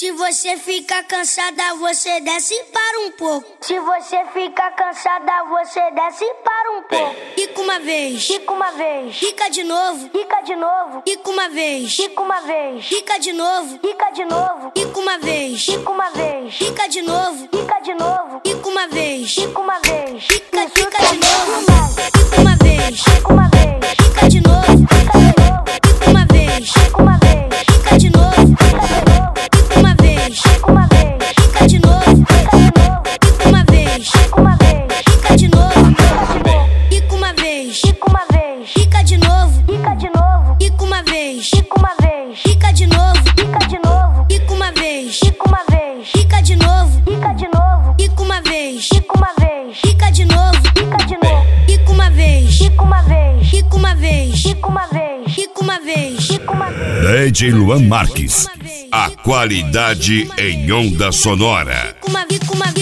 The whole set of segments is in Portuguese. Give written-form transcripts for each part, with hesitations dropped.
Se você ficar cansada, você desce e para um pouco. Se você ficar cansada, você desce e para um pouco. Quica uma vez, quica uma vez, quica de novo, quica de novo, quica uma vez, quica uma vez, quica de novo, quica de novo, quica uma vez, quica uma vez, quica de novo, quica de novo, quica uma vez, quica uma vez, quica de novo, quica uma vez, quica uma vez, quica de novo, quica de novo, quica uma vez, quica uma vez, quica de novo, quica de novo. Uma vez, fica de novo, fica uma vez, fica de novo, fica uma vez, fica de novo, fica uma vez, fica de novo, fica uma vez, fica de novo, fica uma vez, fica de novo, fica uma vez, fica uma vez, fica uma vez. DJ Luan Marques, a qualidade em onda sonora. Fica uma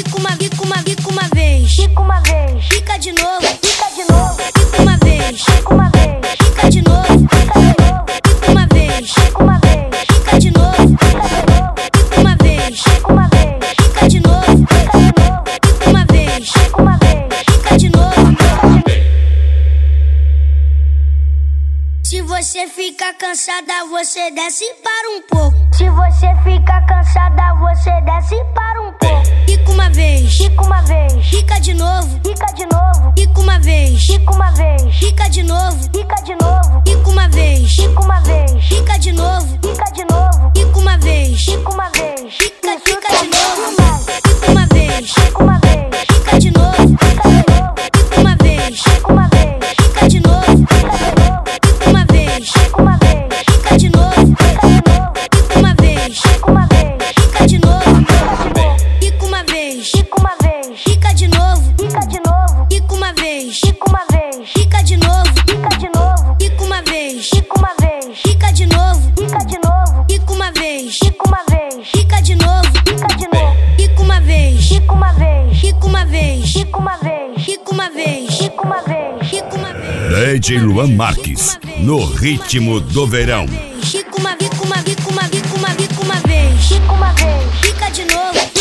vez, fica de novo, fica uma vez, fica de novo, fica uma vez, fica de novo, fica uma vez, fica de novo, fica uma vez, fica de novo. Se você ficar cansada, você desce e para um pouco. Se você ficar cansada, você desce e para um pouco. Fica uma vez, fica de novo, fica uma vez, fica de novo, fica uma vez, fica de novo, fica uma vez, fica de novo, fica uma vez, fica de novo, fica uma vez, fica de novo, fica uma vez, fica de novo, fica uma vez, fica de novo, fica uma vez, fica de novo, fica uma vez, fica de novo, fica uma vez, fica de novo, fica uma vez, fica de novo, fica uma vez, fica uma vez, fica uma vez. DJ Luan Marques, no ritmo do verão. Fica uma vez, fica de novo.